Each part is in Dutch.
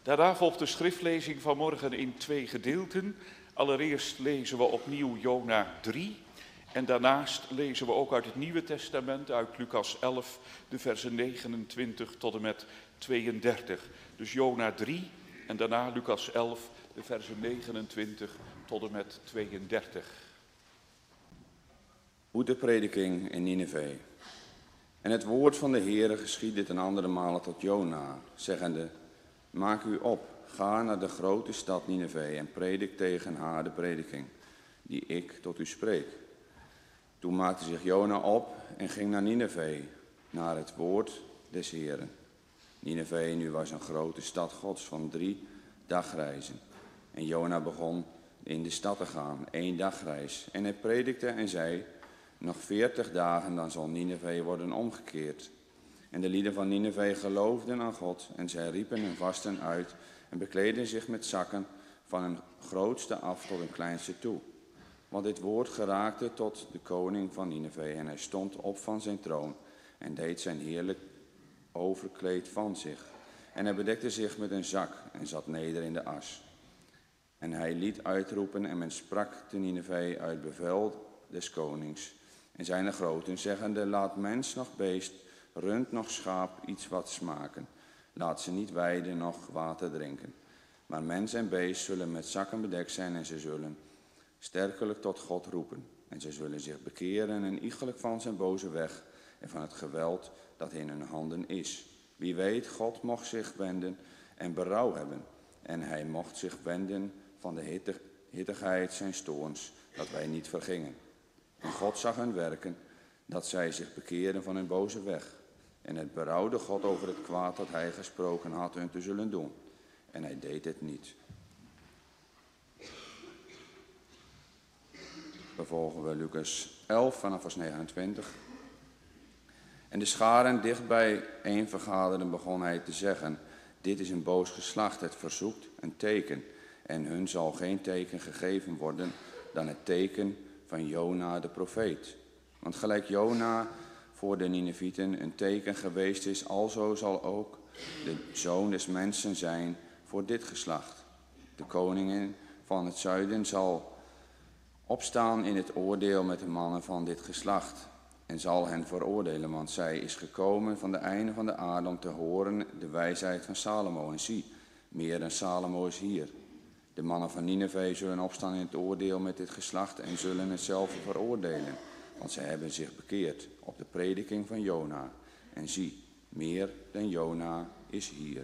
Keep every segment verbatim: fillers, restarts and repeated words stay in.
Daarna volgt de schriftlezing van morgen in twee gedeelten. Allereerst lezen we opnieuw Jona drie. En daarnaast lezen we ook uit het Nieuwe Testament, uit Lucas elf, de versen negenentwintig tot en met tweeëndertig. Dus Jona drie en daarna Lucas elf, de versen negenentwintig tot en met tweeëndertig. Boetepredikking in Nineve. En het woord van de Heere geschiedde ten andere male tot Jona, zeggende: Maak u op, ga naar de grote stad Nineve en predik tegen haar de prediking, die ik tot u spreek. Toen maakte zich Jona op en ging naar Nineve, naar het woord des Heeren. Nineve nu was een grote stad Gods van drie dagreizen. En Jona begon in de stad te gaan, één dagreis. En hij predikte en zei: Nog veertig dagen, dan zal Nineve worden omgekeerd. En de lieden van Nineve geloofden aan God en zij riepen en vasten uit en bekleden zich met zakken van een grootste af tot een kleinste toe. Want dit woord geraakte tot de koning van Nineve en hij stond op van zijn troon en deed zijn heerlijk overkleed van zich. En hij bedekte zich met een zak en zat neder in de as. En hij liet uitroepen en men sprak te Nineve uit bevel des konings en zijn groten, zeggende: Laat mens nog beest, rund nog schaap iets wat smaken. Laat ze niet weiden nog water drinken. Maar mens en beest zullen met zakken bedekt zijn en ze zullen sterkelijk tot God roepen. En ze zullen zich bekeren en iegelijk van zijn boze weg en van het geweld dat in hun handen is. Wie weet, God mocht zich wenden en berouw hebben. En hij mocht zich wenden van de hittigheid zijn toorns, dat wij niet vergingen. En God zag hun werken, dat zij zich bekeerden van hun boze weg. En het berouwde God over het kwaad dat hij gesproken had hun te zullen doen. En hij deed het niet. Vervolgen we Lucas elf vanaf vers negenentwintig. En de scharen dichtbij een vergaderden begon hij te zeggen: Dit is een boos geslacht, het verzoekt een teken. En hun zal geen teken gegeven worden dan het teken van Jona de profeet. Want gelijk Jona voor de Ninevieten een teken geweest is, alzo zal ook de zoon des mensen zijn voor dit geslacht. De koningin van het zuiden zal opstaan in het oordeel met de mannen van dit geslacht en zal hen veroordelen, want zij is gekomen van de einde van de aarde om te horen de wijsheid van Salomo. En zie, meer dan Salomo is hier. De mannen van Nineve zullen opstaan in het oordeel met dit geslacht en zullen hetzelfde veroordelen, want zij hebben zich bekeerd op de prediking van Jona. En zie, meer dan Jona is hier.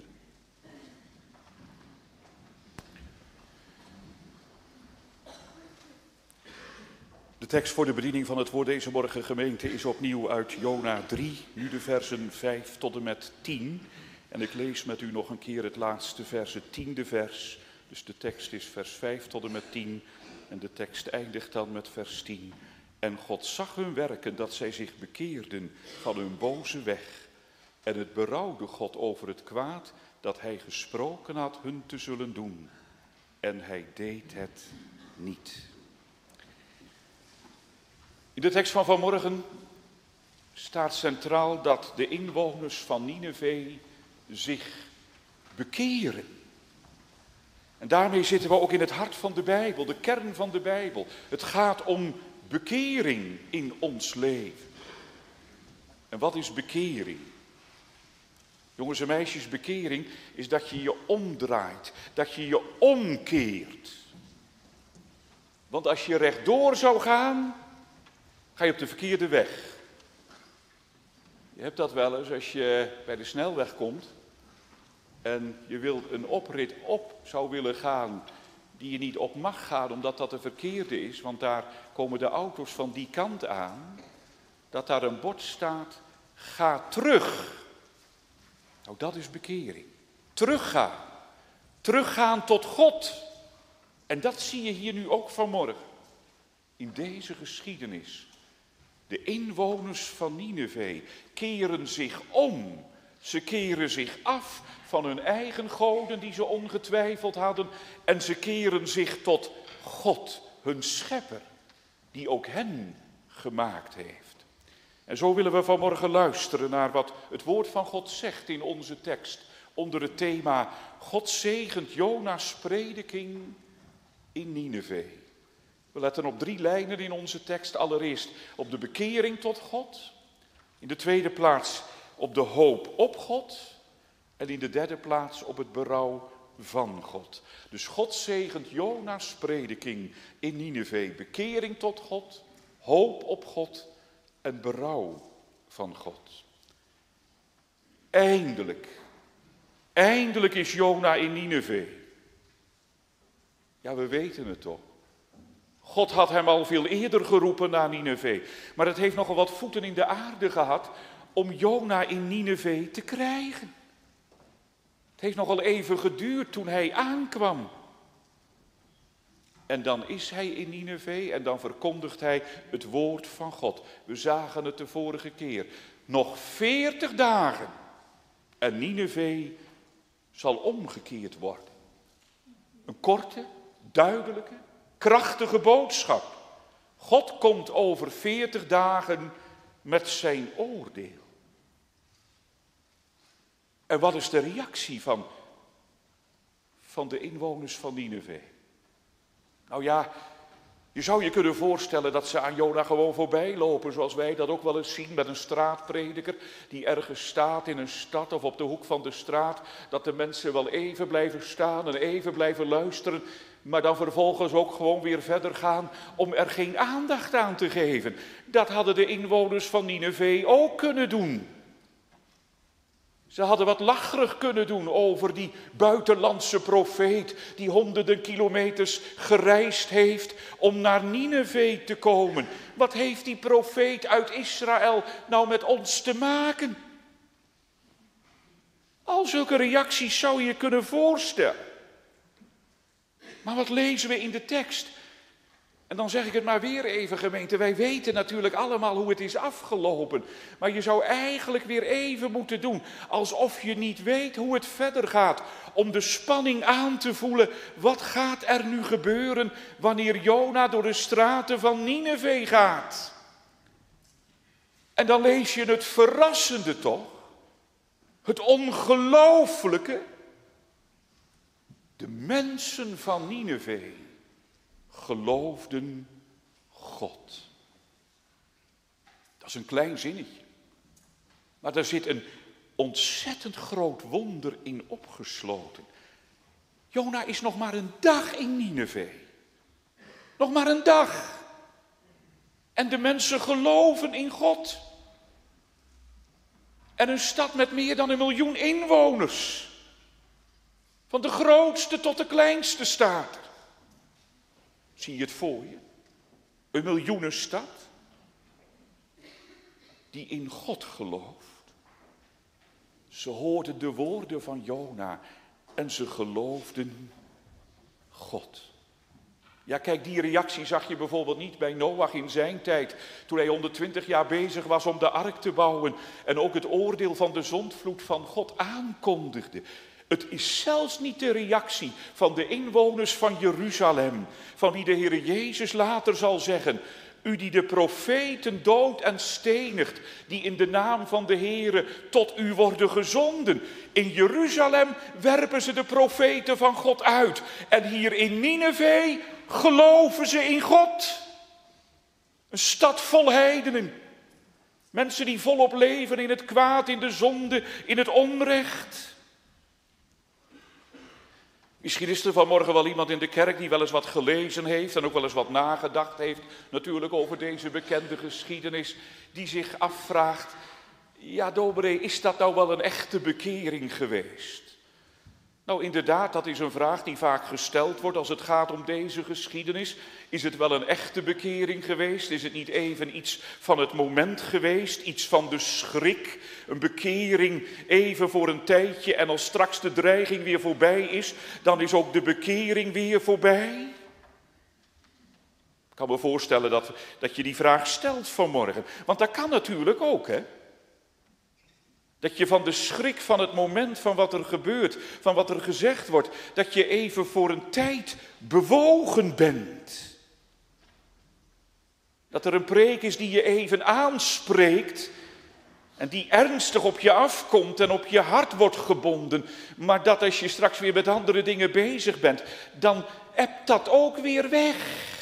De tekst voor de bediening van het woord deze morgen, gemeente, is opnieuw uit Jona drie, nu de versen vijf tot en met tien. En ik lees met u nog een keer het laatste vers, het tiende vers. Dus de tekst is vers vijf tot en met tien en de tekst eindigt dan met vers tien. En God zag hun werken, dat zij zich bekeerden van hun boze weg. En het berouwde God over het kwaad dat hij gesproken had hun te zullen doen. En hij deed het niet. In de tekst van vanmorgen staat centraal dat de inwoners van Nineve zich bekeren. En daarmee zitten we ook in het hart van de Bijbel, de kern van de Bijbel. Het gaat om bekering in ons leven. En wat is bekering? Jongens en meisjes, bekering is dat je je omdraait, dat je je omkeert. Want als je rechtdoor zou gaan, ga je op de verkeerde weg. Je hebt dat wel eens als je bij de snelweg komt en je wilt een oprit op zou willen gaan die je niet op mag gaan omdat dat de verkeerde is, want daar komen de auto's van die kant aan, dat daar een bord staat: ga terug. Nou, dat is bekering. Teruggaan. Teruggaan tot God. En dat zie je hier nu ook vanmorgen. In deze geschiedenis. De inwoners van Nineve keren zich om. Ze keren zich af van hun eigen goden die ze ongetwijfeld hadden. En ze keren zich tot God, hun schepper, die ook hen gemaakt heeft. En zo willen we vanmorgen luisteren naar wat het woord van God zegt in onze tekst onder het thema God zegent Jona's prediking in Nineve. We letten op drie lijnen in onze tekst. Allereerst op de bekering tot God. In de tweede plaats op de hoop op God. En in de derde plaats op het berouw van God. Dus God zegent Jona's prediking in Nineve. Bekering tot God, hoop op God en berouw van God. Eindelijk, eindelijk is Jona in Nineve. Ja, we weten het toch. God had hem al veel eerder geroepen naar Nineve. Maar het heeft nogal wat voeten in de aarde gehad om Jona in Nineve te krijgen. Het heeft nogal even geduurd toen hij aankwam. En dan is hij in Nineve en dan verkondigt hij het woord van God. We zagen het de vorige keer. Nog veertig dagen en Nineve zal omgekeerd worden. Een korte, duidelijke, krachtige boodschap. God komt over veertig dagen met zijn oordeel. En wat is de reactie van, van de inwoners van Nineve? Nou ja, je zou je kunnen voorstellen dat ze aan Jona gewoon voorbij lopen, zoals wij dat ook wel eens zien met een straatprediker die ergens staat in een stad of op de hoek van de straat, dat de mensen wel even blijven staan en even blijven luisteren, maar dan vervolgens ook gewoon weer verder gaan om er geen aandacht aan te geven. Dat hadden de inwoners van Nineve ook kunnen doen. Ze hadden wat lacherig kunnen doen over die buitenlandse profeet die honderden kilometers gereisd heeft om naar Nineve te komen. Wat heeft die profeet uit Israël nou met ons te maken? Al zulke reacties zou je kunnen voorstellen. Maar wat lezen we in de tekst? En dan zeg ik het maar weer even, gemeente. Wij weten natuurlijk allemaal hoe het is afgelopen. Maar je zou eigenlijk weer even moeten doen alsof je niet weet hoe het verder gaat. Om de spanning aan te voelen. Wat gaat er nu gebeuren wanneer Jona door de straten van Nineve gaat? En dan lees je het verrassende toch? Het ongelooflijke. De mensen van Nineve geloofden God. Dat is een klein zinnetje. Maar daar zit een ontzettend groot wonder in opgesloten. Jona is nog maar een dag in Nineve. Nog maar een dag. En de mensen geloven in God. En een stad met meer dan een miljoen inwoners. Van de grootste tot de kleinste staat er. Zie je het voor je? Een miljoenenstad die in God gelooft. Ze hoorden de woorden van Jona en ze geloofden God. Ja, kijk, die reactie zag je bijvoorbeeld niet bij Noach in zijn tijd, toen hij honderdtwintig jaar bezig was om de ark te bouwen en ook het oordeel van de zondvloed van God aankondigde. Het is zelfs niet de reactie van de inwoners van Jeruzalem, van wie de Heer Jezus later zal zeggen, u die de profeten doodt en stenigt, die in de naam van de Heere tot u worden gezonden. In Jeruzalem werpen ze de profeten van God uit. En hier in Nineve geloven ze in God. Een stad vol heidenen. Mensen die volop leven in het kwaad, in de zonde, in het onrecht. Misschien is er vanmorgen wel iemand in de kerk die wel eens wat gelezen heeft en ook wel eens wat nagedacht heeft, natuurlijk over deze bekende geschiedenis, die zich afvraagt, ja dominee, is dat nou wel een echte bekering geweest? Nou inderdaad, dat is een vraag die vaak gesteld wordt als het gaat om deze geschiedenis. Is het wel een echte bekering geweest? Is het niet even iets van het moment geweest? Iets van de schrik? Een bekering even voor een tijdje en als straks de dreiging weer voorbij is, dan is ook de bekering weer voorbij? Ik kan me voorstellen dat, dat je die vraag stelt vanmorgen. Want dat kan natuurlijk ook, hè? Dat je van de schrik van het moment van wat er gebeurt, van wat er gezegd wordt, dat je even voor een tijd bewogen bent. Dat er een preek is die je even aanspreekt, En die ernstig op je afkomt en op je hart wordt gebonden. Maar dat als je straks weer met andere dingen bezig bent, dan ebt dat ook weer weg.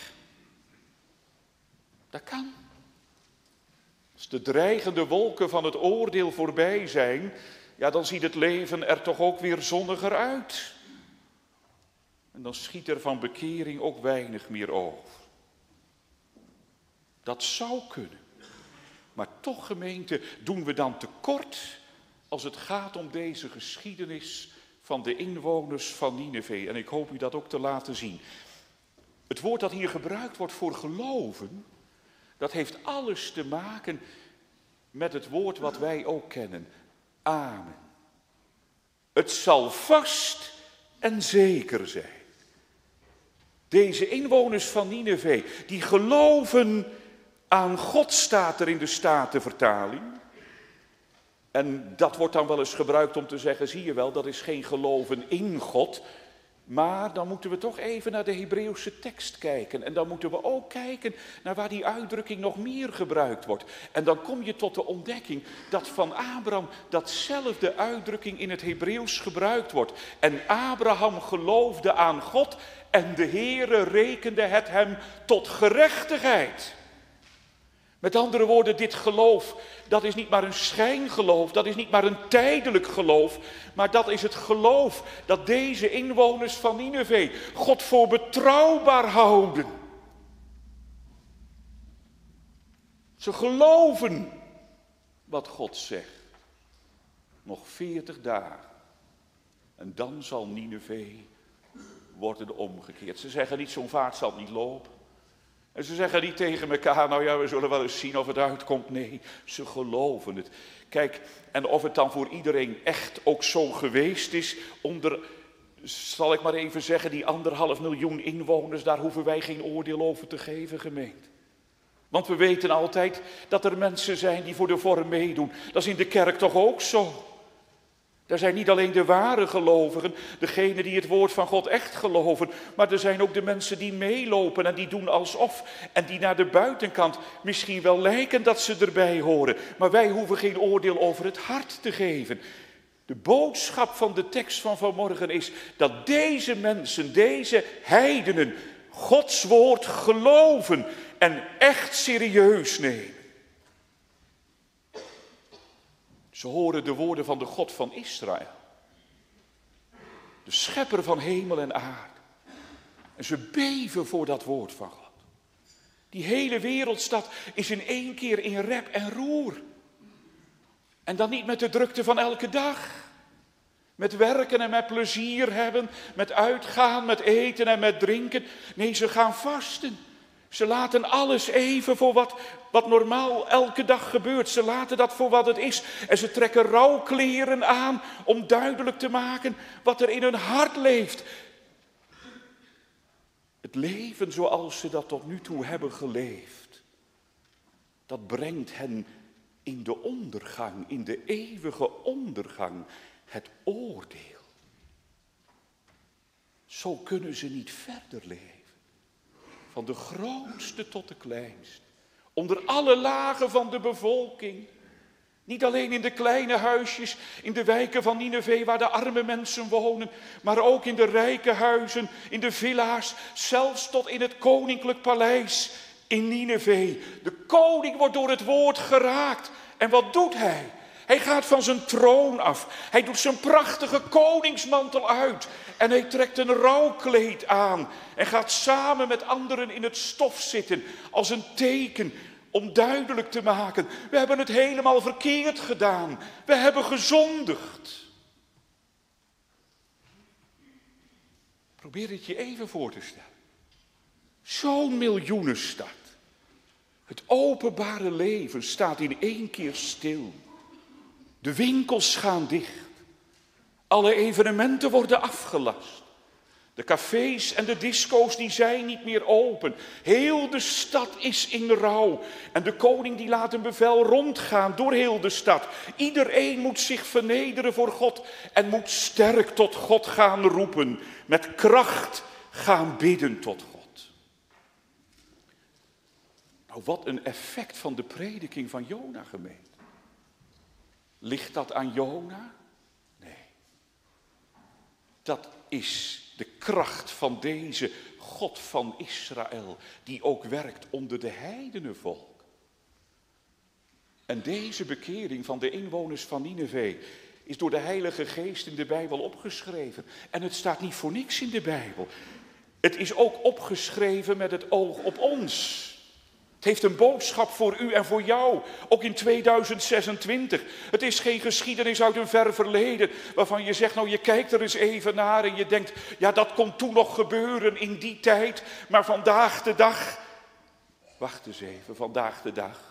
Dat kan. Als de dreigende wolken van het oordeel voorbij zijn, ja, dan ziet het leven er toch ook weer zonniger uit. En dan schiet er van bekering ook weinig meer over. Dat zou kunnen. Maar toch, gemeente, doen we dan tekort als het gaat om deze geschiedenis van de inwoners van Nineve. En ik hoop u dat ook te laten zien. Het woord dat hier gebruikt wordt voor geloven, dat heeft alles te maken met het woord wat wij ook kennen. Amen. Het zal vast en zeker zijn. Deze inwoners van Nineve, die geloven aan God, staat er in de Statenvertaling. En dat wordt dan wel eens gebruikt om te zeggen, zie je wel, dat is geen geloven in God. Maar dan moeten we toch even naar de Hebreeuwse tekst kijken. En dan moeten we ook kijken naar waar die uitdrukking nog meer gebruikt wordt. En dan kom je tot de ontdekking dat van Abraham datzelfde uitdrukking in het Hebreeuws gebruikt wordt. En Abraham geloofde aan God en de Heere rekende het hem tot gerechtigheid. Met andere woorden, dit geloof, dat is niet maar een schijngeloof, dat is niet maar een tijdelijk geloof, maar dat is het geloof dat deze inwoners van Nineve God voor betrouwbaar houden. Ze geloven wat God zegt. Nog veertig dagen en dan zal Nineve worden omgekeerd. Ze zeggen niet, zo'n vaart zal niet lopen. En ze zeggen niet tegen elkaar, nou ja, we zullen wel eens zien of het uitkomt. Nee, ze geloven het. Kijk, en of het dan voor iedereen echt ook zo geweest is, onder, zal ik maar even zeggen, die anderhalf miljoen inwoners, daar hoeven wij geen oordeel over te geven, gemeente. Want we weten altijd dat er mensen zijn die voor de vorm meedoen. Dat is in de kerk toch ook zo. Er zijn niet alleen de ware gelovigen, degenen die het woord van God echt geloven, maar er zijn ook de mensen die meelopen en die doen alsof en die naar de buitenkant misschien wel lijken dat ze erbij horen. Maar wij hoeven geen oordeel over het hart te geven. De boodschap van de tekst van vanmorgen is dat deze mensen, deze heidenen, Gods woord geloven en echt serieus nemen. Ze horen de woorden van de God van Israël. De schepper van hemel en aarde. En ze beven voor dat woord van God. Die hele wereldstad is in één keer in rep en roer. En dan niet met de drukte van elke dag. Met werken en met plezier hebben. Met uitgaan, met eten en met drinken. Nee, ze gaan vasten. Ze laten alles even voor wat, wat normaal elke dag gebeurt. Ze laten dat voor wat het is. En ze trekken rouwkleren aan om duidelijk te maken wat er in hun hart leeft. Het leven zoals ze dat tot nu toe hebben geleefd, dat brengt hen in de ondergang, in de eeuwige ondergang, het oordeel. Zo kunnen ze niet verder leven. Van de grootste tot de kleinste. Onder alle lagen van de bevolking. Niet alleen in de kleine huisjes, in de wijken van Nineve waar de arme mensen wonen. Maar ook in de rijke huizen, in de villa's. Zelfs tot in het koninklijk paleis in Nineve. De koning wordt door het woord geraakt. En wat doet hij? Hij gaat van zijn troon af. Hij doet zijn prachtige koningsmantel uit. En hij trekt een rouwkleed aan. En gaat samen met anderen in het stof zitten. Als een teken om duidelijk te maken. We hebben het helemaal verkeerd gedaan. We hebben gezondigd. Probeer het je even voor te stellen. Zo'n miljoenenstad. Het openbare leven staat in één keer stil. De winkels gaan dicht. Alle evenementen worden afgelast. De cafés en de disco's die zijn niet meer open. Heel de stad is in rouw. En de koning die laat een bevel rondgaan door heel de stad. Iedereen moet zich vernederen voor God en moet sterk tot God gaan roepen. Met kracht gaan bidden tot God. Nou, wat een effect van de prediking van Jona, gemeente. Ligt dat aan Jona? Nee. Dat is de kracht van deze God van Israël, die ook werkt onder de heidenenvolk. En deze bekering van de inwoners van Nineve is door de Heilige Geest in de Bijbel opgeschreven. En het staat niet voor niks in de Bijbel. Het is ook opgeschreven met het oog op ons. Het heeft een boodschap voor u en voor jou, ook in tweeduizend zesentwintig. Het is geen geschiedenis uit een ver verleden, waarvan je zegt, nou je kijkt er eens even naar en je denkt, ja dat kon toen nog gebeuren in die tijd, maar vandaag de dag, wacht eens even, vandaag de dag.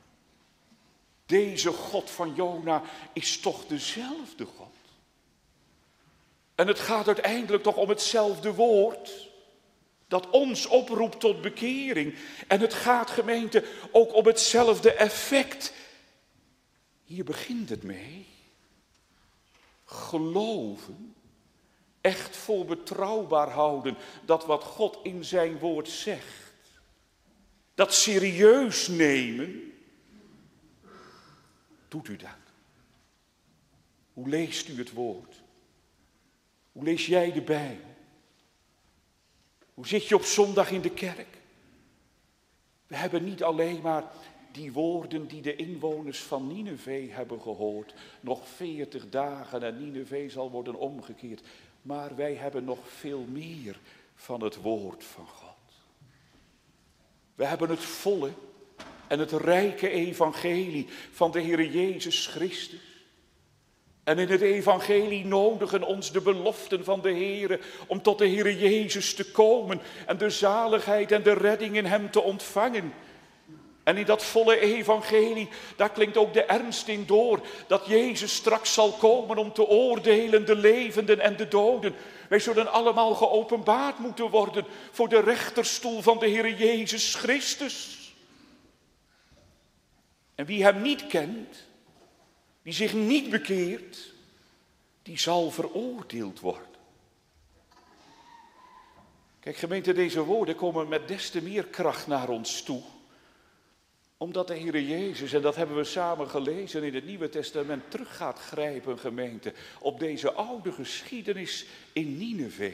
Deze God van Jona is toch dezelfde God. En het gaat uiteindelijk toch om hetzelfde woord, dat ons oproept tot bekering. En het gaat, gemeente, ook om hetzelfde effect. Hier begint het mee. Geloven, echt voor betrouwbaar houden, dat wat God in zijn woord zegt. Dat serieus nemen. Doet u dat? Hoe leest u het woord? Hoe lees jij de Bijbel? Hoe zit je op zondag in de kerk? We hebben niet alleen maar die woorden die de inwoners van Nineve hebben gehoord. Nog veertig dagen en Nineve zal worden omgekeerd. Maar wij hebben nog veel meer van het woord van God. We hebben het volle en het rijke evangelie van de Heer Jezus Christus. En in het evangelie nodigen ons de beloften van de Heer om tot de Heer Jezus te komen en de zaligheid en de redding in hem te ontvangen. En in dat volle evangelie, daar klinkt ook de ernst in door, dat Jezus straks zal komen om te oordelen de levenden en de doden. Wij zullen allemaal geopenbaard moeten worden voor de rechterstoel van de Heer Jezus Christus. En wie hem niet kent, die zich niet bekeert, die zal veroordeeld worden. Kijk gemeente, deze woorden komen met des te meer kracht naar ons toe. Omdat de Heer Jezus, en dat hebben we samen gelezen in het Nieuwe Testament, terug gaat grijpen, gemeente, op deze oude geschiedenis in Nineve.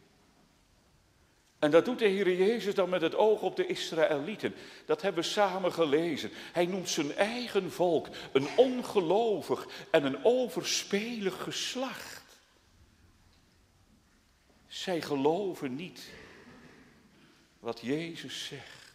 En dat doet de Heer Jezus dan met het oog op de Israëlieten. Dat hebben we samen gelezen. Hij noemt zijn eigen volk een ongelovig en een overspelig geslacht. Zij geloven niet wat Jezus zegt.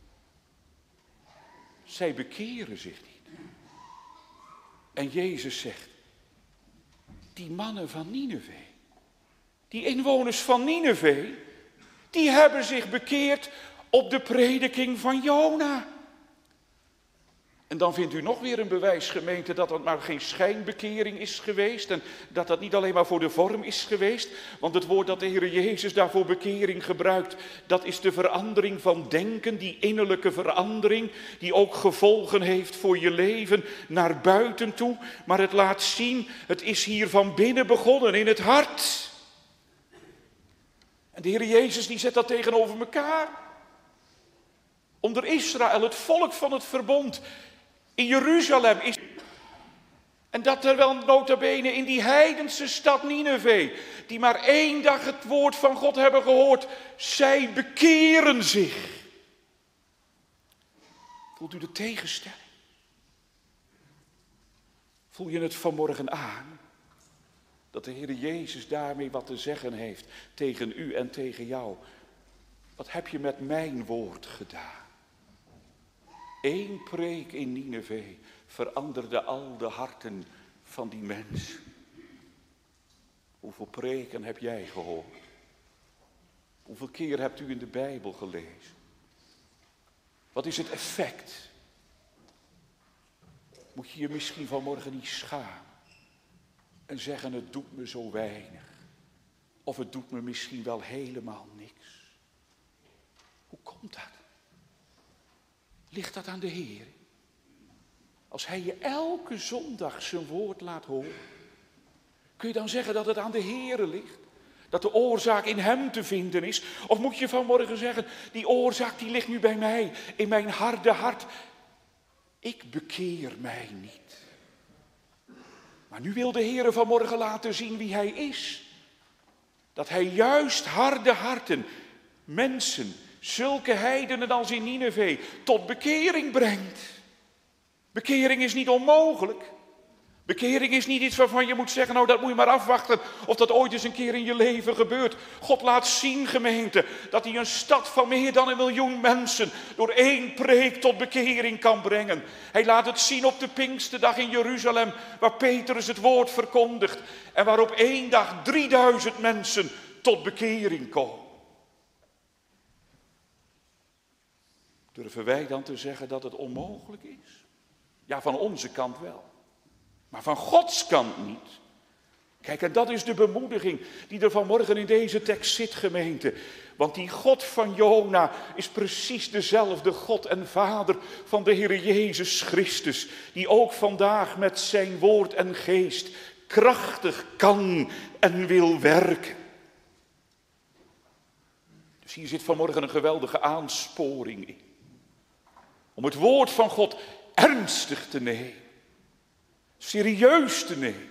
Zij bekeren zich niet. En Jezus zegt, die mannen van Nineve, die inwoners van Nineve, die hebben zich bekeerd op de prediking van Jona. En dan vindt u nog weer een bewijs, gemeente, dat het maar geen schijnbekering is geweest. En dat dat niet alleen maar voor de vorm is geweest. Want het woord dat de Heer Jezus daarvoor bekering gebruikt, dat is de verandering van denken, die innerlijke verandering, die ook gevolgen heeft voor je leven naar buiten toe. Maar het laat zien, het is hier van binnen begonnen, in het hart. En de Heer Jezus die zet dat tegenover elkaar. Onder Israël, het volk van het verbond, in Jeruzalem is. En dat terwijl nota bene in die heidense stad Nineve, die maar één dag het woord van God hebben gehoord, zij bekeren zich. Voelt u de tegenstelling? Voel je het vanmorgen aan? Dat de Heer Jezus daarmee wat te zeggen heeft tegen u en tegen jou. Wat heb je met mijn woord gedaan? Eén preek in Nineve veranderde al de harten van die mensen. Hoeveel preken heb jij gehoord? Hoeveel keer hebt u in de Bijbel gelezen? Wat is het effect? Moet je je misschien vanmorgen niet schamen en zeggen, het doet me zo weinig. Of het doet me misschien wel helemaal niks. Hoe komt dat? Ligt dat aan de Heer? Als Hij je elke zondag zijn woord laat horen, kun je dan zeggen dat het aan de Heer ligt? Dat de oorzaak in Hem te vinden is? Of moet je vanmorgen zeggen, die oorzaak die ligt nu bij mij, in mijn harde hart. Ik bekeer mij niet. Maar nu wil de Heer vanmorgen laten zien wie hij is. Dat hij juist harde harten, mensen, zulke heidenen als in Nineve, tot bekering brengt. Bekering is niet onmogelijk. Bekering is niet iets waarvan je moet zeggen, nou dat moet je maar afwachten of dat ooit eens een keer in je leven gebeurt. God laat zien, gemeente, dat hij een stad van meer dan een miljoen mensen door één preek tot bekering kan brengen. Hij laat het zien op de Pinksterdag in Jeruzalem, waar Petrus het woord verkondigt en waar op één dag drieduizend mensen tot bekering komen. Durven wij dan te zeggen dat het onmogelijk is? Ja, van onze kant wel. Maar van Gods kant niet. Kijk, en dat is de bemoediging die er vanmorgen in deze tekst zit, gemeente. Want die God van Jona is precies dezelfde God en Vader van de Heer Jezus Christus. Die ook vandaag met zijn woord en geest krachtig kan en wil werken. Dus hier zit vanmorgen een geweldige aansporing in. Om het woord van God ernstig te nemen. Serieus te nemen.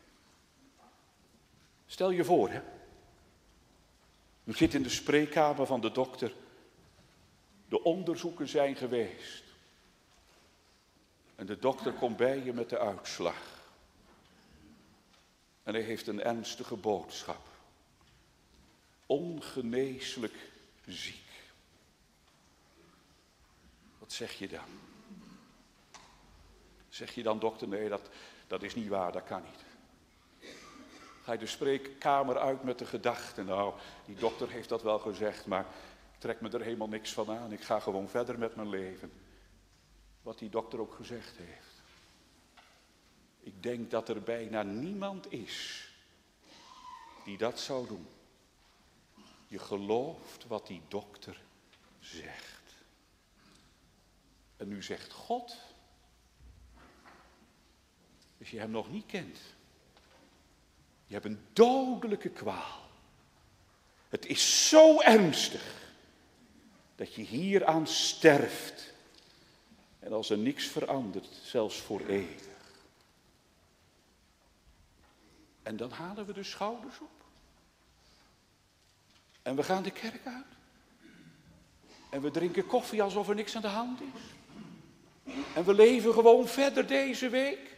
Stel je voor, hè. U zit in de spreekkamer van de dokter. De onderzoeken zijn geweest. En de dokter komt bij je met de uitslag. En hij heeft een ernstige boodschap. Ongeneeslijk ziek. Wat zeg je dan? Zeg je dan, dokter, nee, dat, dat is niet waar, dat kan niet. Ga je de spreekkamer uit met de gedachte, nou, die dokter heeft dat wel gezegd, maar ik trek me er helemaal niks van aan. Ik ga gewoon verder met mijn leven. Wat die dokter ook gezegd heeft. Ik denk dat er bijna niemand is die dat zou doen. Je gelooft wat die dokter zegt. En nu zegt God, als je hem nog niet kent, je hebt een dodelijke kwaal. Het is zo ernstig dat je hieraan sterft. En als er niks verandert, zelfs voor eeuwig. En dan halen we de schouders op. En we gaan de kerk uit. En we drinken koffie alsof er niks aan de hand is. En we leven gewoon verder deze week.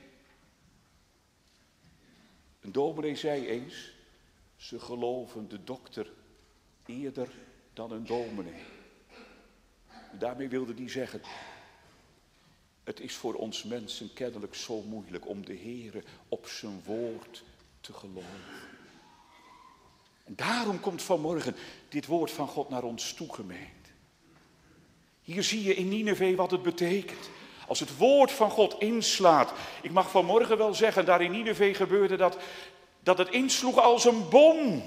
Een dominee zei eens, ze geloven de dokter eerder dan een dominee. En daarmee wilde hij zeggen, het is voor ons mensen kennelijk zo moeilijk om de Heere op zijn woord te geloven. En daarom komt vanmorgen dit woord van God naar ons toe, gemeente. Hier zie je in Nineve wat het betekent. Als het woord van God inslaat. Ik mag vanmorgen wel zeggen, daar in Nineve gebeurde dat, dat het insloeg als een bom.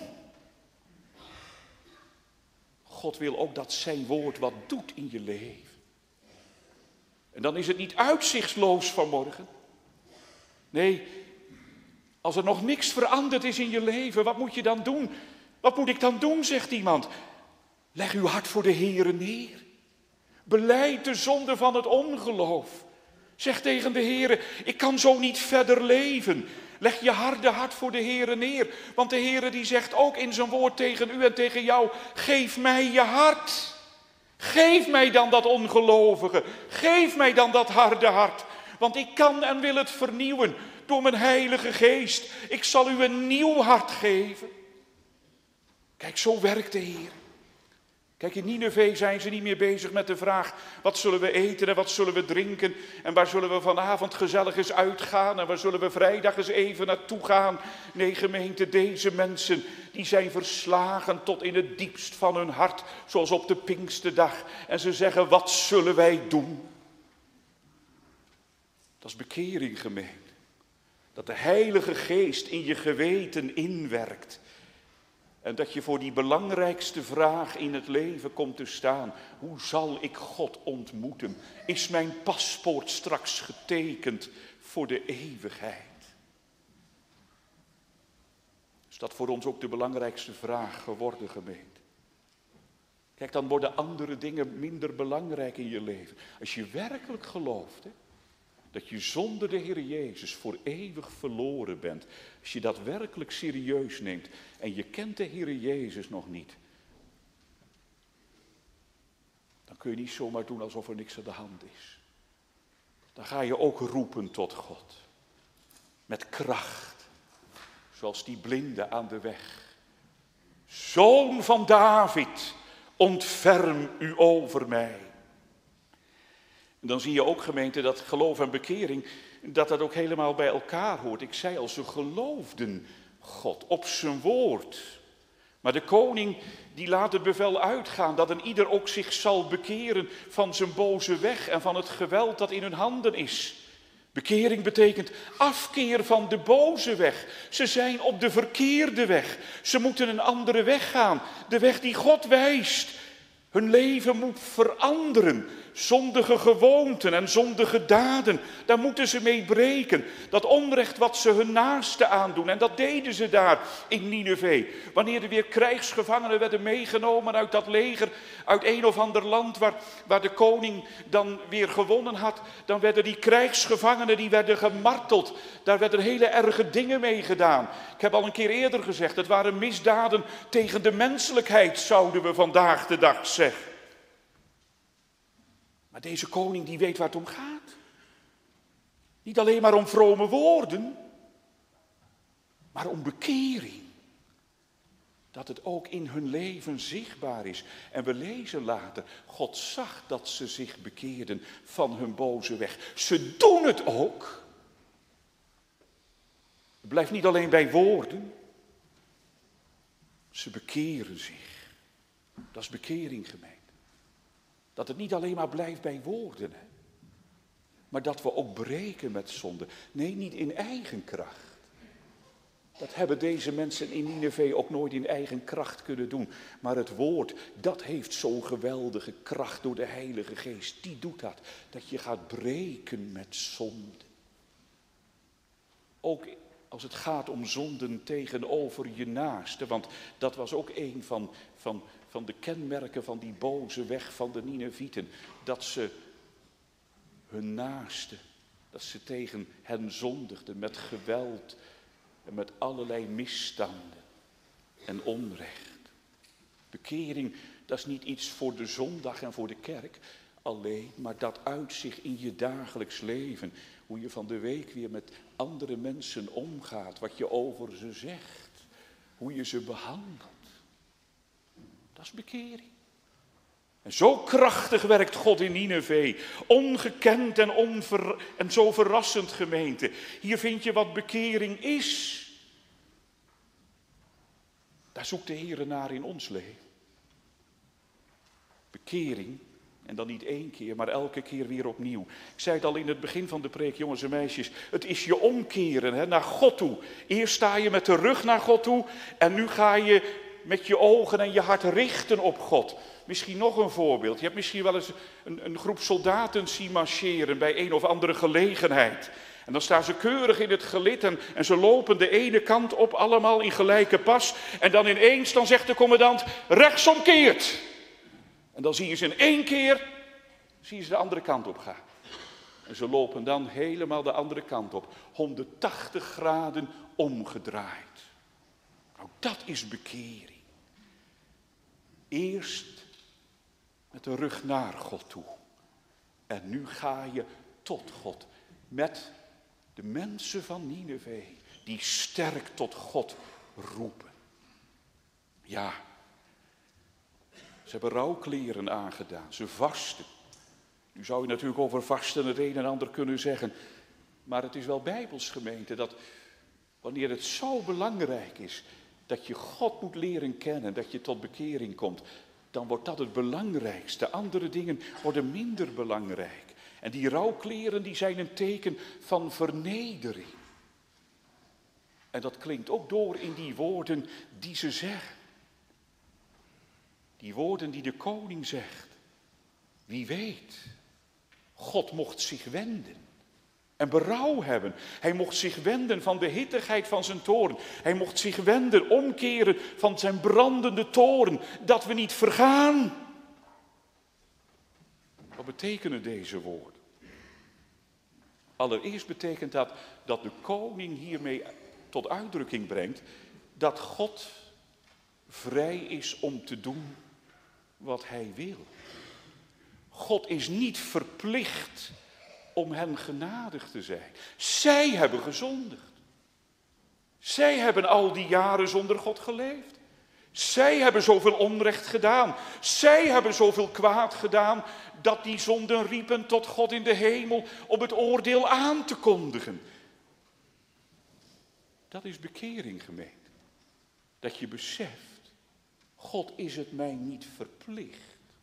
God wil ook dat zijn woord wat doet in je leven. En dan is het niet uitzichtsloos vanmorgen. Nee, als er nog niks veranderd is in je leven, wat moet je dan doen? Wat moet ik dan doen, zegt iemand. Leg uw hart voor de Heere neer. Belijd de zonde van het ongeloof. Zeg tegen de Heere, ik kan zo niet verder leven. Leg je harde hart voor de Heere neer. Want de Heere die zegt ook in zijn woord tegen u en tegen jou, geef mij je hart. Geef mij dan dat ongelovige. Geef mij dan dat harde hart. Want ik kan en wil het vernieuwen door mijn Heilige Geest. Ik zal u een nieuw hart geven. Kijk, zo werkt de Heer. Kijk, in Nineve zijn ze niet meer bezig met de vraag, wat zullen we eten en wat zullen we drinken? En waar zullen we vanavond gezellig eens uitgaan? En waar zullen we vrijdag eens even naartoe gaan? Nee, gemeente, deze mensen, die zijn verslagen tot in het diepst van hun hart, zoals op de Pinksterdag. En ze zeggen, wat zullen wij doen? Dat is bekering, gemeente. Dat de Heilige Geest in je geweten inwerkt. En dat je voor die belangrijkste vraag in het leven komt te staan. Hoe zal ik God ontmoeten? Is mijn paspoort straks getekend voor de eeuwigheid? Is dat voor ons ook de belangrijkste vraag geworden, gemeente? Kijk, dan worden andere dingen minder belangrijk in je leven. Als je werkelijk gelooft, hè? Dat je zonder de Heer Jezus voor eeuwig verloren bent. Als je dat werkelijk serieus neemt en je kent de Heer Jezus nog niet. Dan kun je niet zomaar doen alsof er niks aan de hand is. Dan ga je ook roepen tot God. Met kracht. Zoals die blinde aan de weg. Zoon van David, ontferm u over mij. En dan zie je ook, gemeente, dat geloof en bekering, dat dat ook helemaal bij elkaar hoort. Ik zei al, ze geloofden God op zijn woord. Maar de koning die laat het bevel uitgaan dat een ieder ook zich zal bekeren van zijn boze weg en van het geweld dat in hun handen is. Bekering betekent afkeer van de boze weg. Ze zijn op de verkeerde weg. Ze moeten een andere weg gaan. De weg die God wijst. Hun leven moet veranderen. Zondige gewoonten en zondige daden, daar moeten ze mee breken. Dat onrecht wat ze hun naasten aandoen. En dat deden ze daar in Nineve. Wanneer er weer krijgsgevangenen werden meegenomen uit dat leger, uit een of ander land waar, waar de koning dan weer gewonnen had, dan werden die krijgsgevangenen die werden gemarteld. Daar werden hele erge dingen mee gedaan. Ik heb al een keer eerder gezegd, het waren misdaden tegen de menselijkheid, zouden we vandaag de dag zeggen. Maar deze koning die weet waar het om gaat. Niet alleen maar om vrome woorden, maar om bekering. Dat het ook in hun leven zichtbaar is. En we lezen later, God zag dat ze zich bekeerden van hun boze weg. Ze doen het ook. Het blijft niet alleen bij woorden. Ze bekeren zich. Dat is bekering, gemeente. Dat het niet alleen maar blijft bij woorden. Hè? Maar dat we ook breken met zonde. Nee, niet in eigen kracht. Dat hebben deze mensen in Nineve ook nooit in eigen kracht kunnen doen. Maar het woord, dat heeft zo'n geweldige kracht door de Heilige Geest. Die doet dat. Dat je gaat breken met zonde. Ook als het gaat om zonden tegenover je naaste. Want dat was ook een van, van, van de kenmerken van die boze weg van de Ninevieten. Dat ze hun naaste, dat ze tegen hen zondigden met geweld en met allerlei misstanden en onrecht. Bekering, dat is niet iets voor de zondag en voor de kerk alleen, maar dat uit zich in je dagelijks leven. Hoe je van de week weer met andere mensen omgaat, wat je over ze zegt, hoe je ze behandelt. Dat is bekering. En zo krachtig werkt God in Nineve, ongekend en, onver, en zo verrassend, gemeente. Hier vind je wat bekering is. Daar zoekt de Heer naar in ons leven. Bekering, en dan niet één keer, maar elke keer weer opnieuw. Ik zei het al in het begin van de preek, jongens en meisjes. Het is je omkeren, hè, naar God toe. Eerst sta je met de rug naar God toe en nu ga je met je ogen en je hart richten op God. Misschien nog een voorbeeld. Je hebt misschien wel eens een, een groep soldaten zien marcheren bij een of andere gelegenheid. En dan staan ze keurig in het gelid en, en ze lopen de ene kant op, allemaal in gelijke pas. En dan ineens, dan zegt de commandant, rechtsomkeert. En dan zie je ze in één keer, zie je ze de andere kant op gaan. En ze lopen dan helemaal de andere kant op. honderdtachtig graden omgedraaid. Nou, dat is bekering. Eerst met de rug naar God toe. En nu ga je tot God. Met de mensen van Nineve. Die sterk tot God roepen. Ja. Ze hebben rouwkleren aangedaan. Ze vasten. Nu zou je natuurlijk over vasten het een en ander kunnen zeggen. Maar het is wel bijbels, gemeente, dat wanneer het zo belangrijk is dat je God moet leren kennen, dat je tot bekering komt, dan wordt dat het belangrijkste. Andere dingen worden minder belangrijk. En die rouwkleren die zijn een teken van vernedering. En dat klinkt ook door in die woorden die ze zeggen. Die woorden die de koning zegt. Wie weet, God mocht zich wenden. En berouw hebben. Hij mocht zich wenden van de hittigheid van zijn toorn. Hij mocht zich wenden, omkeren van zijn brandende toorn. Dat we niet vergaan. Wat betekenen deze woorden? Allereerst betekent dat dat de koning hiermee tot uitdrukking brengt dat God vrij is om te doen wat hij wil. God is niet verplicht om hen genadig te zijn. Zij hebben gezondigd. Zij hebben al die jaren zonder God geleefd. Zij hebben zoveel onrecht gedaan. Zij hebben zoveel kwaad gedaan dat die zonden riepen tot God in de hemel om het oordeel aan te kondigen. Dat is bekering, gemeente. Dat je beseft, God is het mij niet verplicht.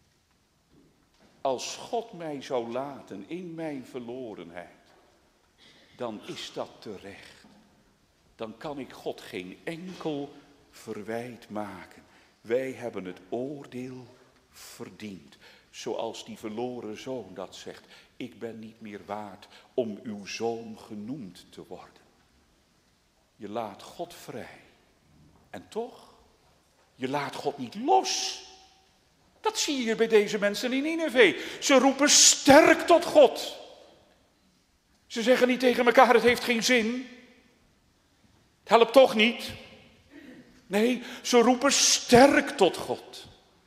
Als God mij zou laten in mijn verlorenheid, dan is dat terecht. Dan kan ik God geen enkel verwijt maken. Wij hebben het oordeel verdiend. Zoals die verloren zoon dat zegt. Ik ben niet meer waard om uw zoon genoemd te worden. Je laat God vrij. En toch, je laat God niet los. Dat zie je bij deze mensen in Nineve. Ze roepen sterk tot God. Ze zeggen niet tegen elkaar, het heeft geen zin. Het helpt toch niet. Nee, ze roepen sterk tot God.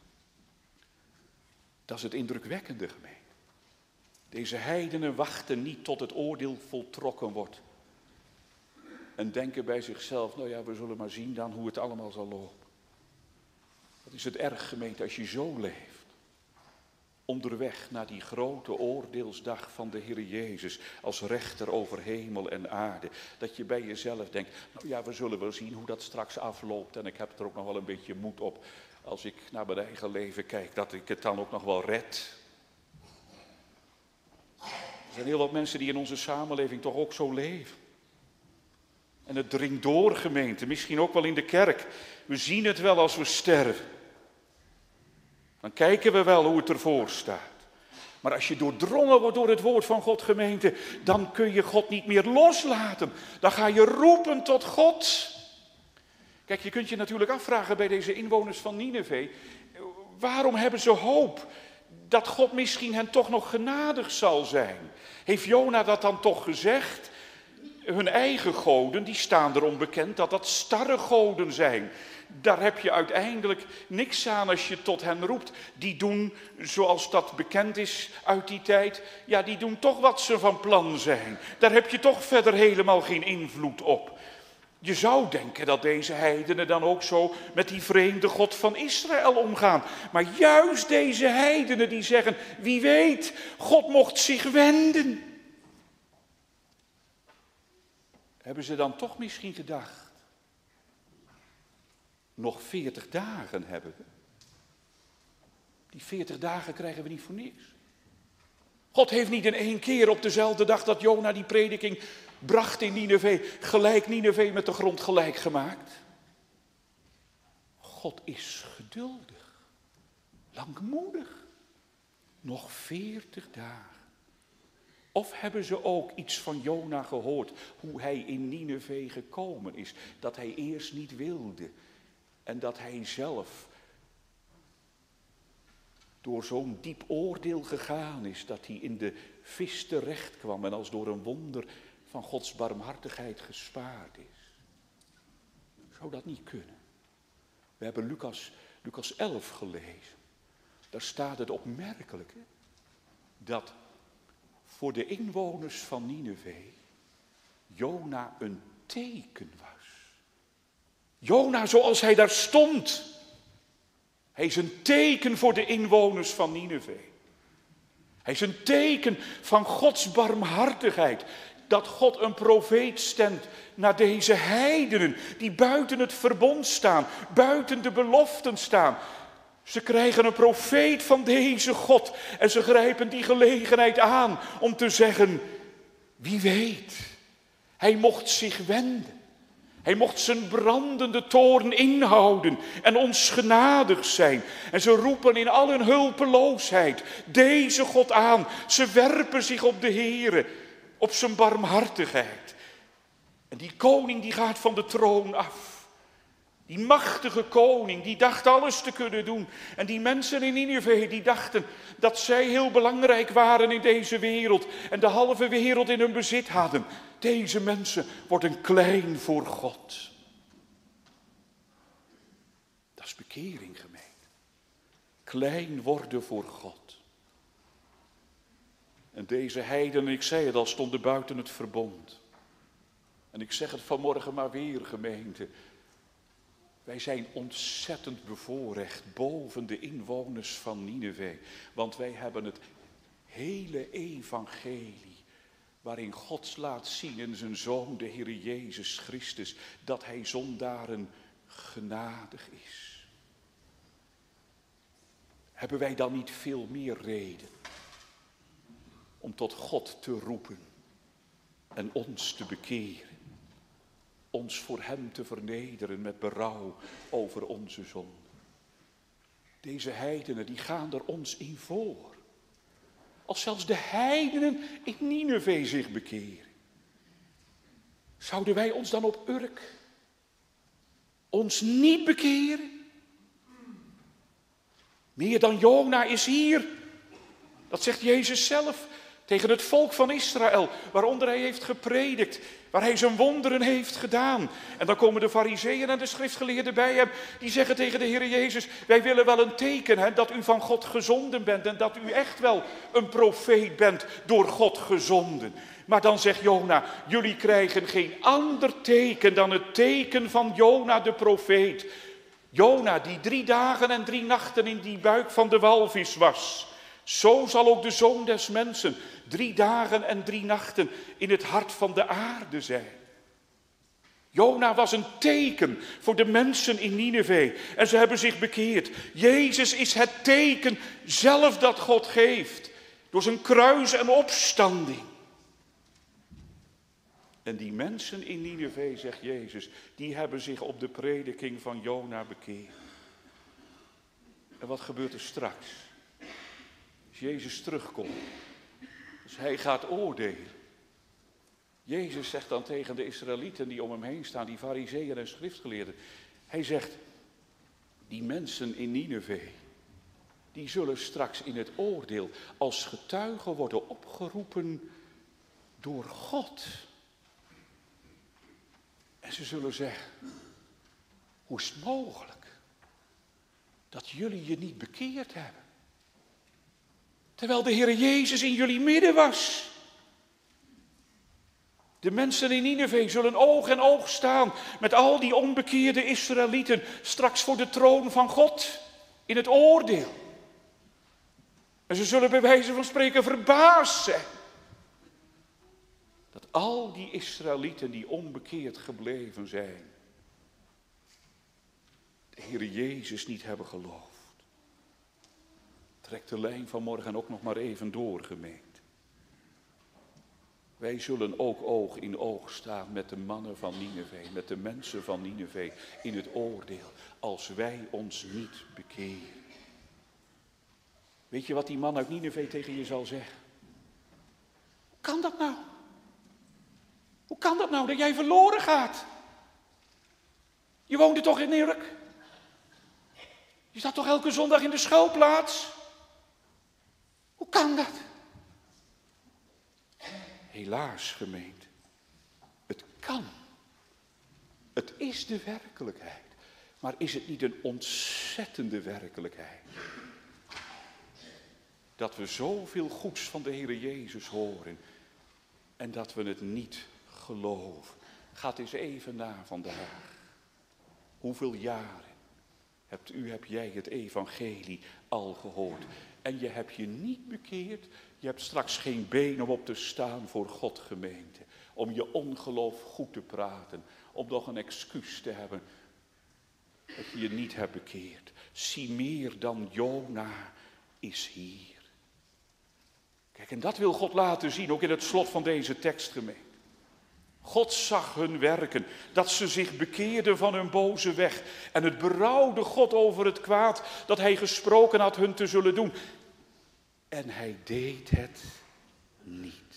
Dat is het indrukwekkende, gemeente. Deze heidenen wachten niet tot het oordeel voltrokken wordt. En denken bij zichzelf, nou ja, we zullen maar zien dan hoe het allemaal zal lopen. Wat is het erg, gemeente, als je zo leeft. Onderweg naar die grote oordeelsdag van de Heer Jezus als rechter over hemel en aarde. Dat je bij jezelf denkt, nou ja, we zullen wel zien hoe dat straks afloopt. En ik heb er ook nog wel een beetje moed op als ik naar mijn eigen leven kijk, dat ik het dan ook nog wel red. Er zijn heel wat mensen die in onze samenleving toch ook zo leven. En het dringt door, gemeente, misschien ook wel in de kerk. We zien het wel als we sterven. Dan kijken we wel hoe het ervoor staat. Maar als je doordrongen wordt door het woord van God, gemeente, dan kun je God niet meer loslaten. Dan ga je roepen tot God. Kijk, je kunt je natuurlijk afvragen bij deze inwoners van Nineve. Waarom hebben ze hoop dat God misschien hen toch nog genadig zal zijn? Heeft Jona dat dan toch gezegd? Hun eigen goden, die staan erom bekend dat dat starrengoden zijn. Daar heb je uiteindelijk niks aan als je tot hen roept. Die doen, zoals dat bekend is uit die tijd, ja, die doen toch wat ze van plan zijn. Daar heb je toch verder helemaal geen invloed op. Je zou denken dat deze heidenen dan ook zo met die vreemde God van Israël omgaan. Maar juist deze heidenen die zeggen, wie weet, God mocht zich wenden. Hebben ze dan toch misschien gedacht, nog veertig dagen hebben we. Die veertig dagen krijgen we niet voor niks. God heeft niet in één keer op dezelfde dag dat Jona die prediking bracht in Nineve, gelijk Nineve met de grond gelijk gemaakt. God is geduldig, langmoedig. Nog veertig dagen. Of hebben ze ook iets van Jona gehoord, hoe hij in Nineve gekomen is, dat hij eerst niet wilde en dat hij zelf door zo'n diep oordeel gegaan is, dat hij in de vis terecht kwam en als door een wonder van Gods barmhartigheid gespaard is. Zou dat niet kunnen? We hebben Lucas, Lucas elf gelezen. Daar staat het opmerkelijke dat voor de inwoners van Nineve Jona een teken was. Jona zoals hij daar stond. Hij is een teken voor de inwoners van Nineve. Hij is een teken van Gods barmhartigheid. Dat God een profeet stemt naar deze heidenen die buiten het verbond staan, buiten de beloften staan. Ze krijgen een profeet van deze God en ze grijpen die gelegenheid aan om te zeggen, wie weet, hij mocht zich wenden. Hij mocht zijn brandende toorn inhouden en ons genadig zijn. En ze roepen in al hun hulpeloosheid deze God aan. Ze werpen zich op de Heere, op zijn barmhartigheid. En die koning die gaat van de troon af. Die machtige koning, die dacht alles te kunnen doen. En die mensen in Nineve, die dachten dat zij heel belangrijk waren in deze wereld. En de halve wereld in hun bezit hadden. Deze mensen worden klein voor God. Dat is bekering, gemeente. Klein worden voor God. En deze heidenen, ik zei het al, stonden buiten het verbond. En ik zeg het vanmorgen maar weer, gemeente. Wij zijn ontzettend bevoorrecht boven de inwoners van Nineve. Want wij hebben het hele evangelie waarin God laat zien in zijn Zoon, de Heer Jezus Christus, dat hij zondaren genadig is. Hebben wij dan niet veel meer reden om tot God te roepen en ons te bekeren? Ons voor hem te vernederen met berouw over onze zonde. Deze heidenen die gaan er ons in voor. Als zelfs de heidenen in Nineve zich bekeren. Zouden wij ons dan op Urk ons niet bekeren? Meer dan Jona is hier. Dat zegt Jezus zelf tegen het volk van Israël, waaronder hij heeft gepredikt, waar hij zijn wonderen heeft gedaan. En dan komen de farizeeën en de schriftgeleerden bij hem, die zeggen tegen de Heer Jezus, wij willen wel een teken, hè, dat u van God gezonden bent en dat u echt wel een profeet bent, door God gezonden. Maar dan zegt Jona, jullie krijgen geen ander teken dan het teken van Jona de profeet. Jona die drie dagen en drie nachten in die buik van de walvis was. Zo zal ook de Zoon des Mensen drie dagen en drie nachten in het hart van de aarde zijn. Jona was een teken voor de mensen in Nineve en ze hebben zich bekeerd. Jezus is het teken zelf dat God geeft door zijn kruis en opstanding. En die mensen in Nineve, zegt Jezus, die hebben zich op de prediking van Jona bekeerd. En wat gebeurt er straks? Als Jezus terugkomt, dus hij gaat oordelen. Jezus zegt dan tegen de Israëlieten die om hem heen staan, die farizeeën en schriftgeleerden. Hij zegt, die mensen in Nineve, die zullen straks in het oordeel als getuigen worden opgeroepen door God. En ze zullen zeggen, hoe is het mogelijk dat jullie je niet bekeerd hebben? Terwijl de Heer Jezus in jullie midden was. De mensen in Nineve zullen oog in oog staan met al die onbekeerde Israëlieten straks voor de troon van God in het oordeel. En ze zullen bij wijze van spreken verbaasd zijn dat al die Israëlieten die onbekeerd gebleven zijn, de Heer Jezus niet hebben geloofd. Trek de lijn van morgen ook nog maar even door, gemeente. Wij zullen ook oog in oog staan met de mannen van Nineve, met de mensen van Nineve in het oordeel, als wij ons niet bekeren. Weet je wat die man uit Nineve tegen je zal zeggen? Hoe kan dat nou? Hoe kan dat nou dat jij verloren gaat? Je woonde toch in Urk? Je zat toch elke zondag in de schuilplaats? Hoe kan dat? Helaas, gemeente, het kan. Het is de werkelijkheid. Maar is het niet een ontzettende werkelijkheid? Dat we zoveel goeds van de Heer Jezus horen en dat we het niet geloven. Gaat eens even na vandaag. Hoeveel jaren hebt u, heb jij het evangelie al gehoord? En je hebt je niet bekeerd. Je hebt straks geen been om op te staan voor God, gemeente. Om je ongeloof goed te praten. Om nog een excuus te hebben dat je je niet hebt bekeerd. Zie, meer dan Jona is hier. Kijk, en dat wil God laten zien, ook in het slot van deze tekst, gemeente. God zag hun werken, dat ze zich bekeerden van hun boze weg. En het berouwde God over het kwaad dat hij gesproken had hun te zullen doen. En hij deed het niet.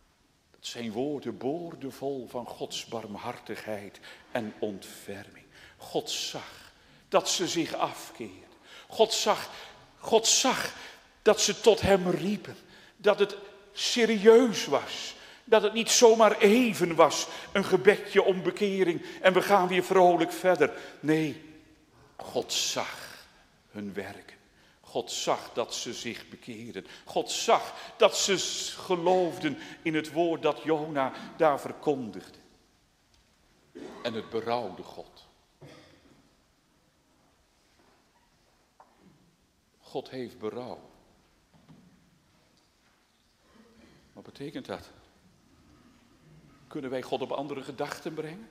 Dat zijn woorden boordevol van Gods barmhartigheid en ontferming. God zag dat ze zich afkeerden. God zag, God zag dat ze tot hem riepen. Dat het serieus was. Dat het niet zomaar even was, een gebedje om bekering en we gaan weer vrolijk verder. Nee, God zag hun werken. God zag dat ze zich bekeerden. God zag dat ze geloofden in het woord dat Jona daar verkondigde. En het berouwde God. God heeft berouw. Wat betekent dat? Kunnen wij God op andere gedachten brengen?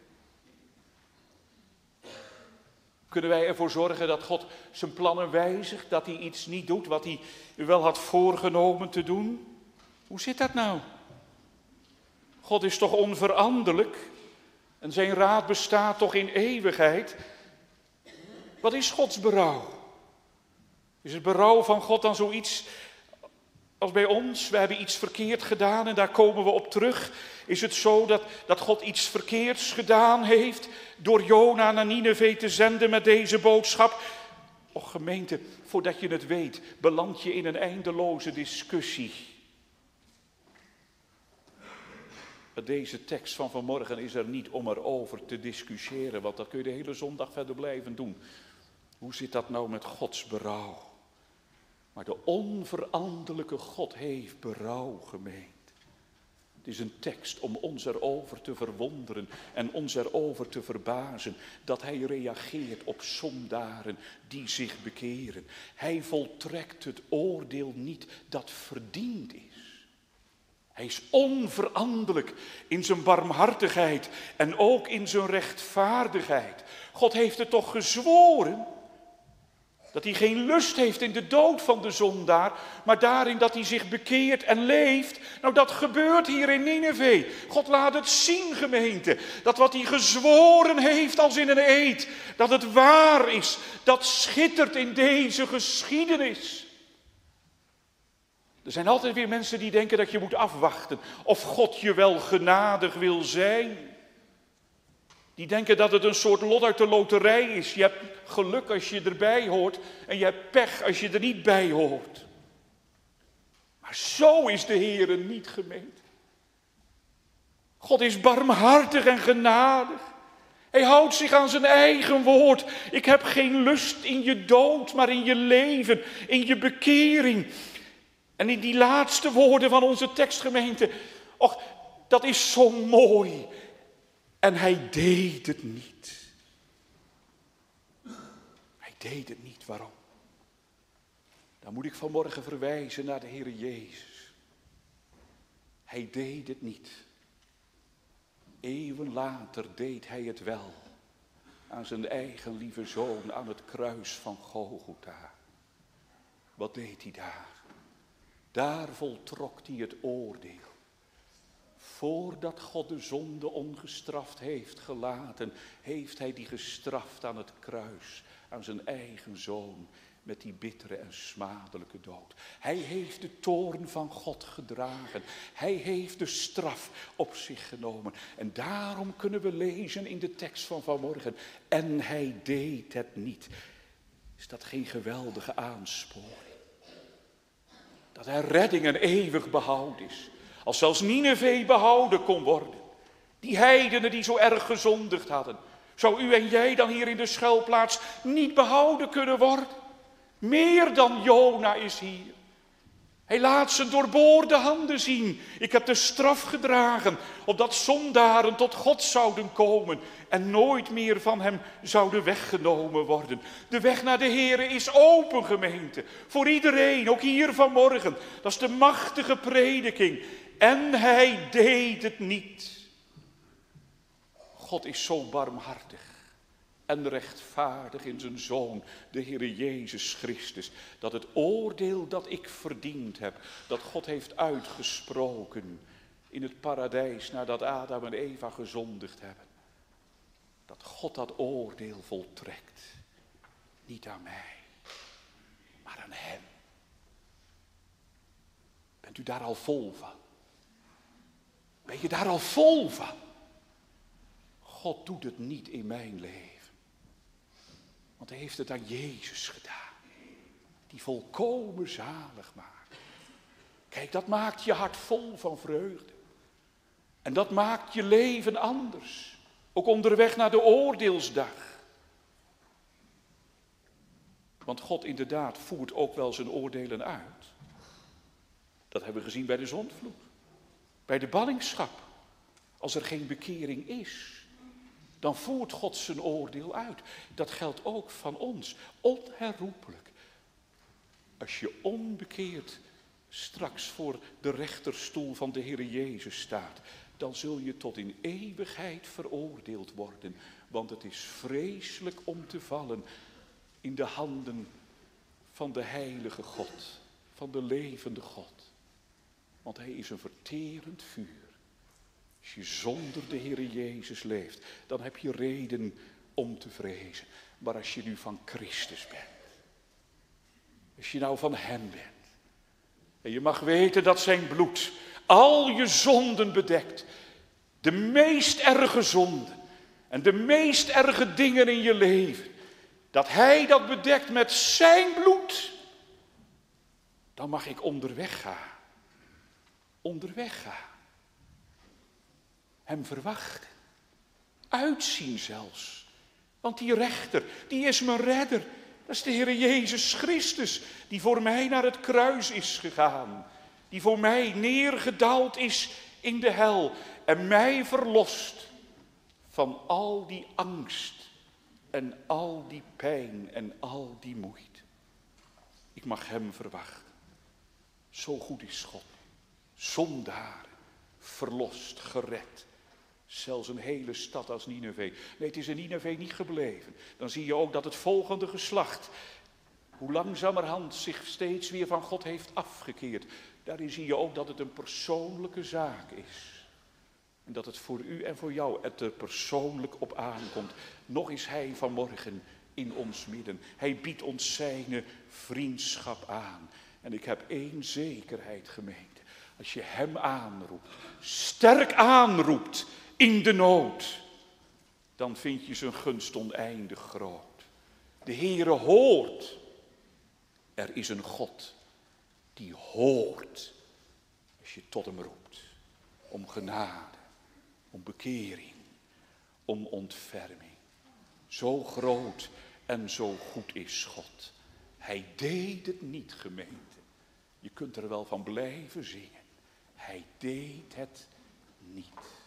Kunnen wij ervoor zorgen dat God zijn plannen wijzigt, dat hij iets niet doet wat hij wel had voorgenomen te doen? Hoe zit dat nou? God is toch onveranderlijk en zijn raad bestaat toch in eeuwigheid? Wat is Gods berouw? Is het berouw van God dan zoiets als bij ons? We hebben iets verkeerd gedaan en daar komen we op terug. Is het zo dat, dat God iets verkeerds gedaan heeft door Jona naar Nineve te zenden met deze boodschap? Och gemeente, voordat je het weet, beland je in een eindeloze discussie. Maar deze tekst van vanmorgen is er niet om erover te discussiëren, want dat kun je de hele zondag verder blijven doen. Hoe zit dat nou met Gods berouw? Maar de onveranderlijke God heeft berouw, gemeend. Het is een tekst om ons erover te verwonderen en ons erover te verbazen dat hij reageert op zondaren die zich bekeren. Hij voltrekt het oordeel niet dat verdiend is. Hij is onveranderlijk in zijn barmhartigheid en ook in zijn rechtvaardigheid. God heeft het toch gezworen dat hij geen lust heeft in de dood van de zondaar, maar daarin dat hij zich bekeert en leeft. Nou, dat gebeurt hier in Nineve. God laat het zien, gemeente, dat wat hij gezworen heeft als in een eed, dat het waar is, dat schittert in deze geschiedenis. Er zijn altijd weer mensen die denken dat je moet afwachten of God je wel genadig wil zijn. Die denken dat het een soort lot uit de loterij is. Je hebt geluk als je erbij hoort en je hebt pech als je er niet bij hoort. Maar zo is de Heere niet, gemeend. God is barmhartig en genadig. Hij houdt zich aan zijn eigen woord. Ik heb geen lust in je dood, maar in je leven, in je bekering. En in die laatste woorden van onze tekstgemeente, och, dat is zo mooi. En hij deed het niet. Hij deed het niet. Waarom? Dan moet ik vanmorgen verwijzen naar de Heere Jezus. Hij deed het niet. Eeuwen later deed hij het wel. Aan zijn eigen lieve zoon aan het kruis van Golgotha. Wat deed hij daar? Daar voltrok hij het oordeel. Voordat God de zonde ongestraft heeft gelaten, heeft hij die gestraft aan het kruis, aan zijn eigen zoon, met die bittere en smadelijke dood. Hij heeft de toorn van God gedragen. Hij heeft de straf op zich genomen. En daarom kunnen we lezen in de tekst van vanmorgen, en hij deed het niet. Is dat geen geweldige aansporing? Dat er redding en eeuwig behoud is. Als zelfs Nineve behouden kon worden. Die heidenen die zo erg gezondigd hadden. Zou u en jij dan hier in de schuilplaats niet behouden kunnen worden? Meer dan Jona is hier. Hij laat zijn doorboorde handen zien. Ik heb de straf gedragen, opdat zondaren tot God zouden komen en nooit meer van hem zouden weggenomen worden. De weg naar de Here is open, gemeente, voor iedereen, ook hier vanmorgen. Dat is de machtige prediking. En hij deed het niet. God is zo barmhartig en rechtvaardig in zijn Zoon, de Heere Jezus Christus, dat het oordeel dat ik verdiend heb, dat God heeft uitgesproken in het paradijs nadat Adam en Eva gezondigd hebben, dat God dat oordeel voltrekt. Niet aan mij, maar aan hem. Bent u daar al vol van? Ben je daar al vol van? God doet het niet in mijn leven. Want hij heeft het aan Jezus gedaan. Die volkomen zalig maakt. Kijk, dat maakt je hart vol van vreugde. En dat maakt je leven anders. Ook onderweg naar de oordeelsdag. Want God inderdaad voert ook wel zijn oordelen uit. Dat hebben we gezien bij de zondvloed. Bij de ballingschap. Als er geen bekering is, dan voert God zijn oordeel uit. Dat geldt ook van ons. Onherroepelijk. Als je onbekeerd straks voor de rechterstoel van de Heer Jezus staat, dan zul je tot in eeuwigheid veroordeeld worden. Want het is vreselijk om te vallen in de handen van de heilige God, van de levende God. Want hij is een verterend vuur. Als je zonder de Heer Jezus leeft, dan heb je reden om te vrezen. Maar als je nu van Christus bent, als je nou van hem bent, en je mag weten dat zijn bloed al je zonden bedekt, de meest erge zonden en de meest erge dingen in je leven, dat hij dat bedekt met zijn bloed, dan mag ik onderweg gaan. Onderweg gaan. Hem verwachten. Uitzien zelfs. Want die rechter, die is mijn redder. Dat is de Heer Jezus Christus, die voor mij naar het kruis is gegaan. Die voor mij neergedaald is in de hel. En mij verlost van al die angst en al die pijn en al die moeite. Ik mag hem verwachten. Zo goed is God. Zondaren, verlost, gered. Zelfs een hele stad als Nineve. Nee, het is in Nineve niet gebleven. Dan zie je ook dat het volgende geslacht, hoe langzamerhand zich steeds weer van God heeft afgekeerd. Daarin zie je ook dat het een persoonlijke zaak is. En dat het voor u en voor jou het er persoonlijk op aankomt. Nog is hij vanmorgen in ons midden. Hij biedt ons zijn vriendschap aan. En ik heb één zekerheid, gemeente. Als je hem aanroept, sterk aanroept in de nood, dan vind je zijn gunst oneindig groot. De Heere hoort. Er is een God die hoort als je tot hem roept. Om genade, om bekering, om ontferming. Zo groot en zo goed is God. Hij deed het niet, gemeente. Je kunt er wel van blijven zingen. Hij deed het niet.